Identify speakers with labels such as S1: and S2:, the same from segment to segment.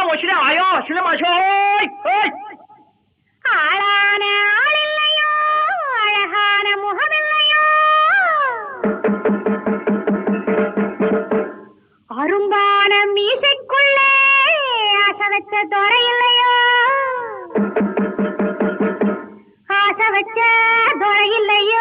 S1: 我去练马哟，去练马球！
S2: ஆளான ஆளில்லையோ அழகான முகமில்லையோ அரும்பான மீசைக்குள்ளே ஆசை வச்ச துறை இல்லையோ ஆசை வச்ச துறை இல்லையோ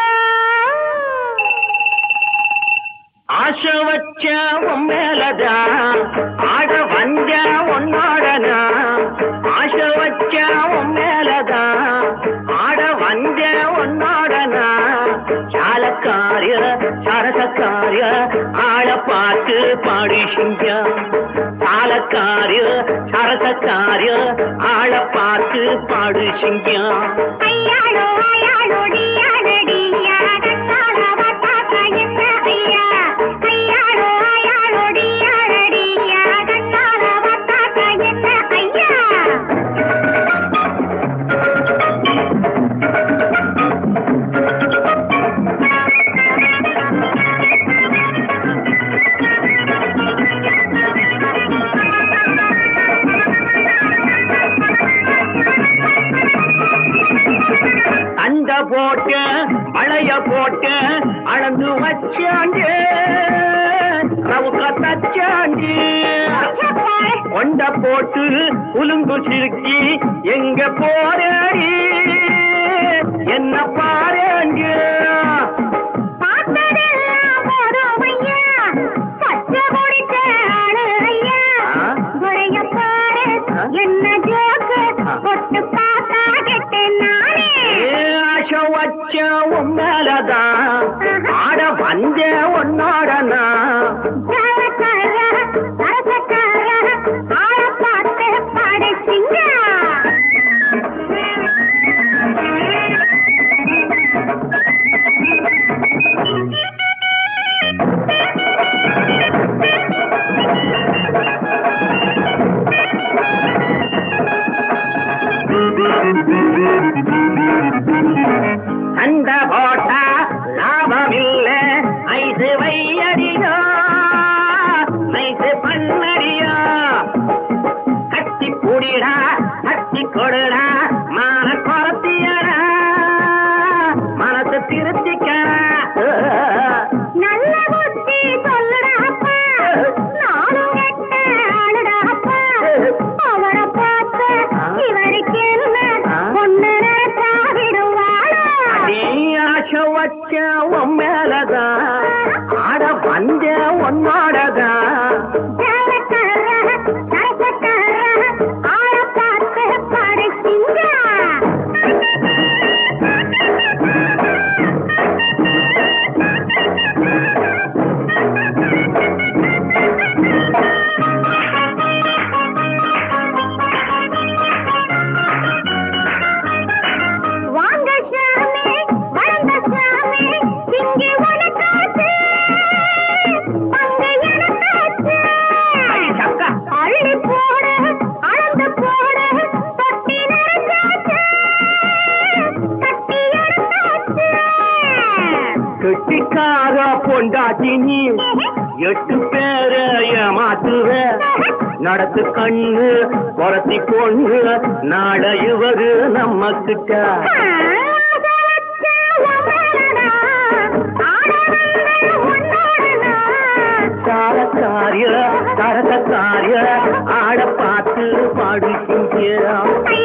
S1: ஆசை வச்ச உன் மேலதான் ஆட வந்த உன்னோடனா ஆசை வச்ச உன் மேலதான் ஆட வந்த உன்னோடனா சாலக்காரிய சரசக்காரிய ஆள பார்த்து பாடி சிங்கம் சாலக்காரிய சரசக்காரிய ஆள பார்த்து பாடு சிங்கம்
S2: ஐயாளோ ஐயாளோ டியாடடியா
S1: போட்டு வளைய போட்டு அளந்து வச்சாண்டு ரவுக்க தச்சாண்டு கொண்ட போட்டு உலுங்கு சிறுக்கி எங்க போறடி என்ன பாருங்க
S2: என்ன ஜோக்கு கொட்டு பார்த்தா கெட்டேன்
S1: வச்ச உன்னாலதான் ஆட வந்த உன்னோடனா
S2: ஆள பார்த்து படைச்சிங்க
S1: அந்த போட்டா லாபமில்ல ஐசு வையடியோ ஐசு பண்ணடியோ கட்டி புடிடா கட்டி கொடுடா மான குறத்தியடா மனசு திருத்திக்கடா
S2: நல்ல புத்தி சொல்லுடாப்பா நானும் கெட்ட ஆளுடாப்பா அவரை பார்த்து இவருக்கு என்ன ஒண்ணு நினைச்சா விடுவாளா
S1: ஆசை வச்ச உன் மேலதான் ஆட வந்த உன்னோடதான்
S2: ஆள பார்த்து படைச்சிங்க வாங்க சாமி வளர்ந்த சாமி இங்கே உனக்காச்சு அங்கே எனக்காச்சு அள்ளி போடு அளந்து போடு தொட்டி நிறைச்சாச்சு கட்டி எடுத்தாச்சு
S1: கெட்டிக்கார பொண்டாட்டி நீ 8 பேரை ஏமாத்துவ நடத்து கண்ணு குறத்தி பொண்ணு நாட இவரு நம்ம கிட்ட சாரக்காரிய சரசக்காரிய ஆட பார்த்து பாடு சிங்க